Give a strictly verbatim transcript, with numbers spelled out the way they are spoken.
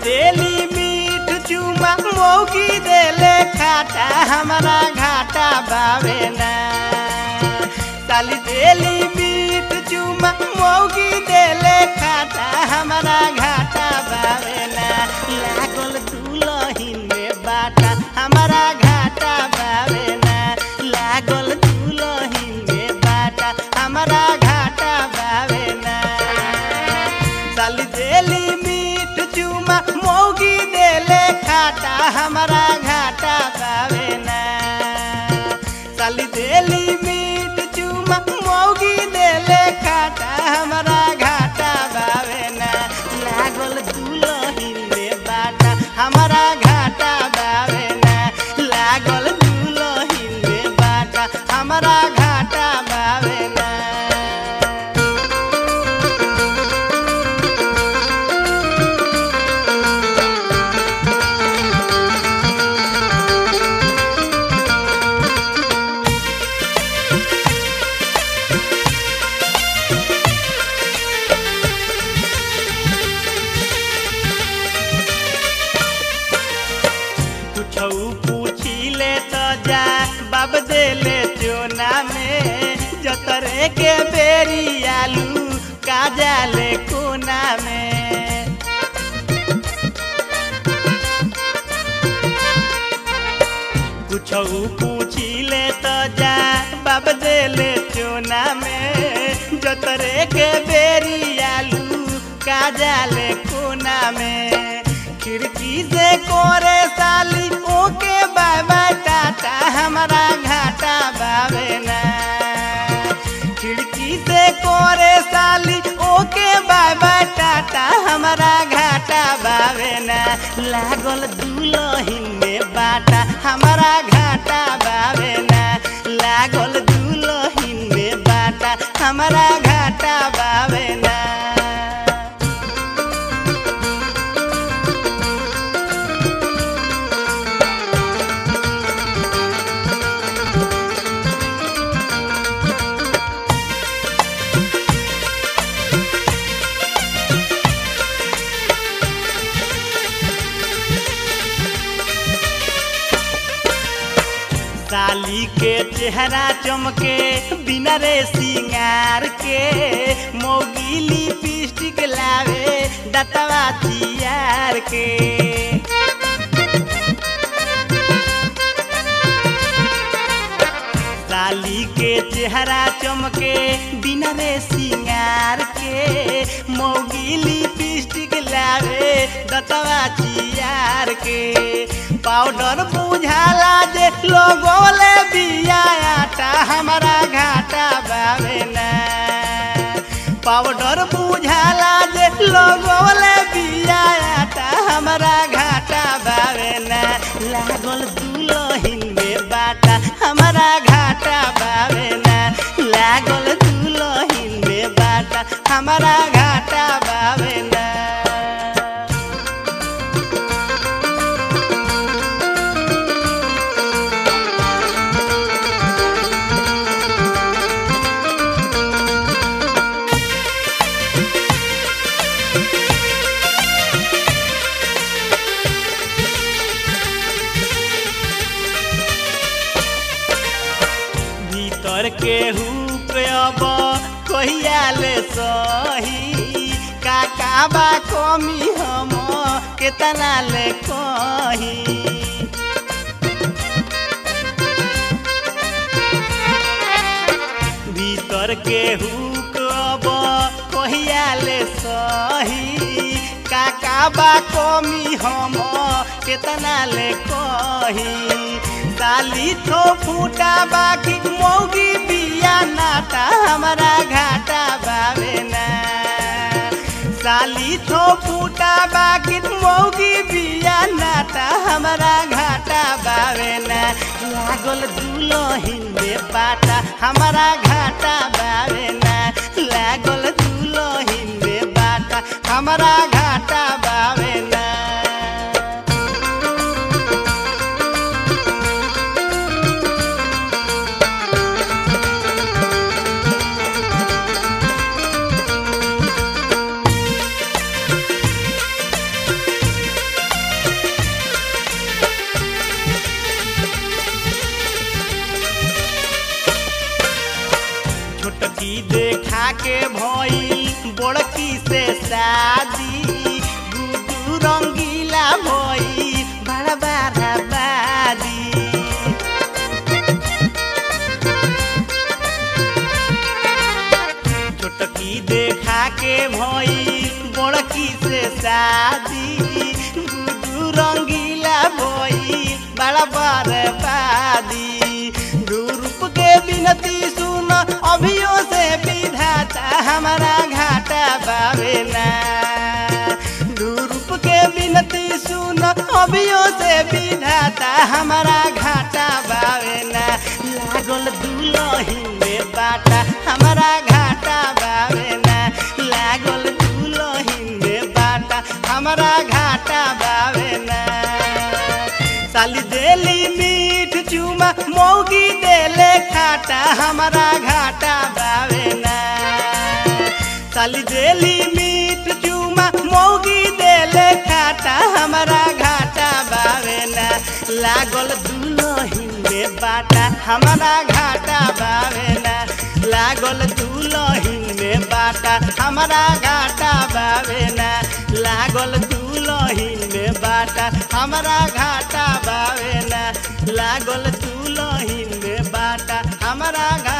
देली मीठ चुमा मौगी देले खाटा हमारा घाटा बावे ना। साली देली मीठ चुमा मौगी देले खाटा हमारा घाटा बावे ना। लागल दुलहिन में बाटा हमारा घाटा बावे ना। लागल दुलहिन में बाटा हमारा घाटा बावे ना। साली देली मीठ चुमा मौगी देले खाटा हमारा घाटा बावे ना। साली देली मीठ चुमा मौगी देले खाटा हमारा घाटा बावे ना। लागल दुलहिन में बाटा हमारा घाटा बावे ना। लागल दुलहिन में बाटा हमारा घाटा बावे ना। पूछिले तो जा बाब देले चोना में जतरे के बेरी आलू काजाले कोना में। कुछ पूछिले तो जा बाब देले चोना में जतरे के बेरी आलू काजाले कोना में। खिड़की से कोरे साली ओके बाय बाय टाटा हमारा घाटा बावे ना। खिड़की से कोरे साली ओके बाय बाय टाटा हमारा घाटा बावे ना। लागल दुलहिन में बाटा हमारा घाटा बावे ना। लागल दुलहिन में बाटा हमारा घाटा बावे ना। साली के चेहरा चमके बिना रे सिंगार के मौगी लिपस्टिक लावे दतवा चियार के। साली के चेहरा चमके बिना रे सिंगार के मौगी लिपस्टिक लावे दतवा चियार के। पाउडर बुझाला जे लोगोले बिया आटा हमारा घाटा बावे ना। पाउडर बुझाला जे लोगोले बिया आटा हमारा घाटा बावे ना। लागल दुलहिन में बाटा हमारा घाटा बावे ना। लागल दुलहिन में बाटा हमारा घाटा बावे ना। के हुक अब कहिया ले सही काका बा कमी हम केतना ले कही। भीतर के हुक अब कहिया ले सही काका बा कमी हम केतना ले कही। साली थो फूटा बाकी मौगी बिया नाटा हमारा घाटा बावे ना। साली थो फूटा बाकी मौगी बिया नाटा हमारा घाटा बावे ना। लागल दुलहिन में बाटा हमारा घाटा बावे ना। लागल दुलहिन में बाटा हमारा घाटा बावे ना। छोटकी देखा के भइल बड़की से शादी गुडू रंगीला भइल बड़ा बड़ा बादी छोटकी देखा के भइल बड़की से शादी गुडू रंगीला भइल बड़ा बर्बादी रूप के बिनती सुन अभियो से विधाता हमारा घाटा बावेना रूप के बिनती सुन अभियो से विधाता हमारा घाटा बावेना लागल दुलहिन में बाटा हमारा घाटा बावेना लागल दुलहिन में बाटा हमारा घाटा बावेना साली देली मीठ चूमा मौगी देले खाटा हमारा घाटा बावेना साली देली मीठ चूमा मौगी देले खाटा हमारा घाटा बावेना लागल दुलहिन में बाटा हमारा घाटा बावेना लागल दुलहिन में बाटा हमारा घाटा बावेना लागल दुलहिन में बाटा हमारा घाटा बावेना लागल दुलहिन में बाटा हमारा घाटा